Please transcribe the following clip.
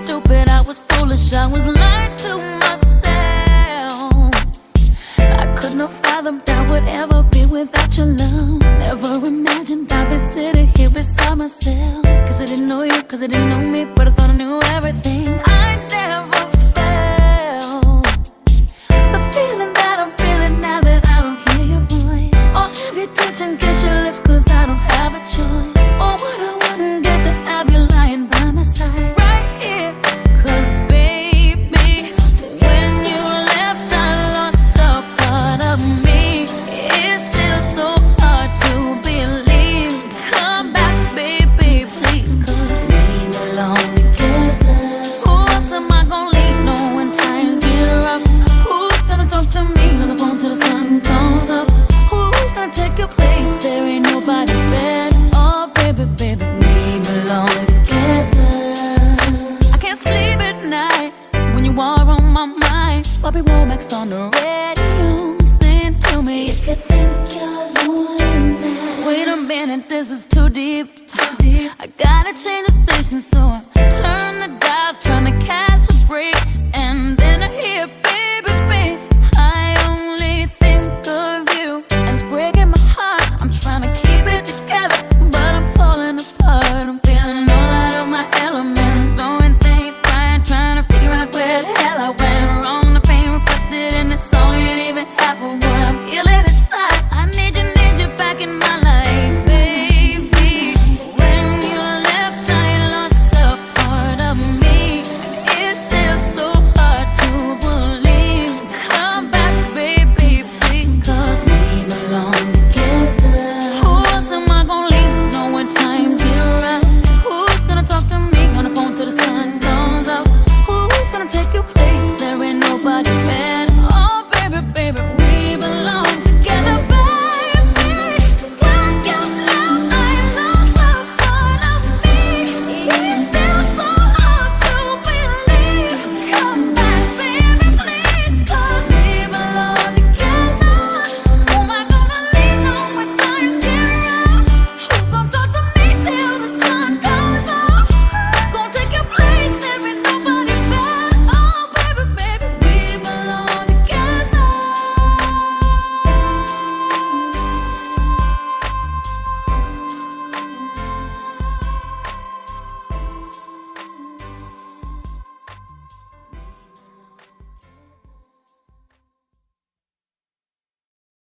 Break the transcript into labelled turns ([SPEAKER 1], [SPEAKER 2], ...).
[SPEAKER 1] stupid, I was foolish, I was lying to myself. I could not fathom that would ever be without your love. Never imagined I'd be sitting here beside myself. Cause I didn't know you, cause I didn't know me, but I thought I knew everything. I never felt the feeling that I'm feeling now that I don't hear your voice. Or have you touch and kiss your lips, cause I don't have a choice. Or what I wouldn't get to have you lying by my side right here. Cause baby, when you left I lost a part of me. It's still so hard to believe. Come back baby, please, cause we belong together. Who else am I gonna leave know when times get rough? Who's gonna talk to me on the phone till the sun comes up? Who's gonna take your place? There ain't nobody better. Oh baby, baby, we belong together. I can't sleep at night when you are on my mind. Bobby Womack's on the radio, sing to me if you think you're lonely now. Wait a minute, this is too deep. I gotta change the station, so I turn the